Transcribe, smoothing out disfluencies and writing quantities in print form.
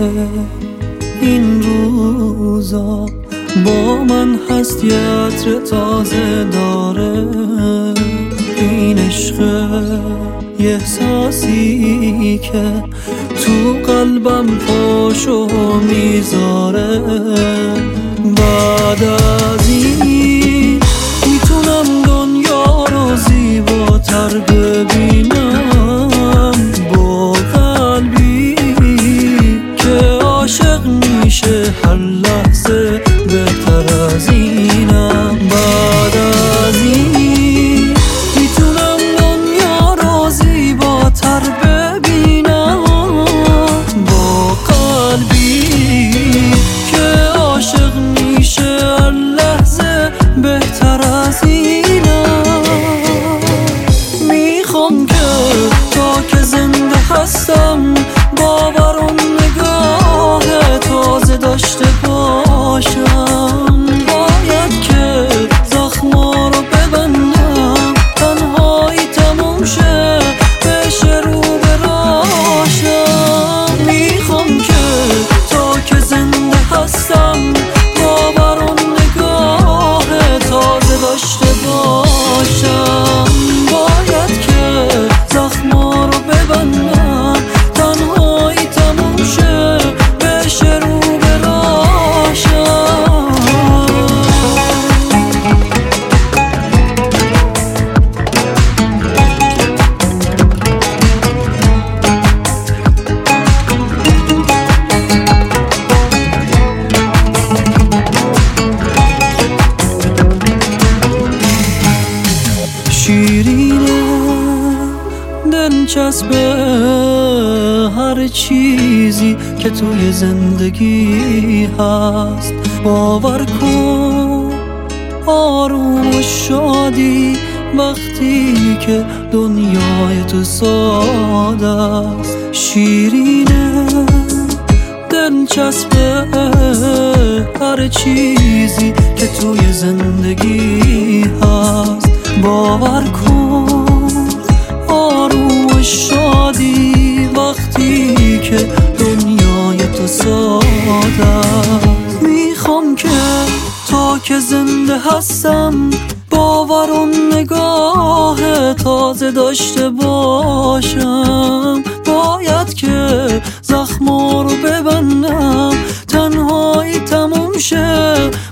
این روزا با من هست، یه عطر تازه داره. این عشق یه احساسی که تو قلبم پاشو میذاره. بعد از این میتونم دنیا رو زیباتر ببینم، با قلبی که عاشق میشه هر لحظه بهتر از اینم. بعد از این میتونم دنیا رو زیباتر ببینم، با قلبی که عاشق میشه هر لحظه بهتر از اینم. میخوام که تا که زنده هستم باور و نگاه تازه داشته باشم. باید که زخما رو ببندم، تنهایی تموم شه بشه رو براشم. میخوام که تا که زنده هستم باور و نگاه تازه داشته باشم. باید که زخما رو ببندم، تنهایی تموم شه بشه رو براشم. شیرینه دلچسبه هر چیزی که توی زندگی هست. باور کن آروم و شادی وقتی که دنیای تو ساده است. شیرینه دلچسبه هر چیزی که توی زندگی هست. باور کن آروم و شادی وقتی که دنیای تو ساده است. میخوام که تا که زنده هستم باور و نگاه تازه داشته باشم. باید که زخما رو ببندم، تنهایی تموم شه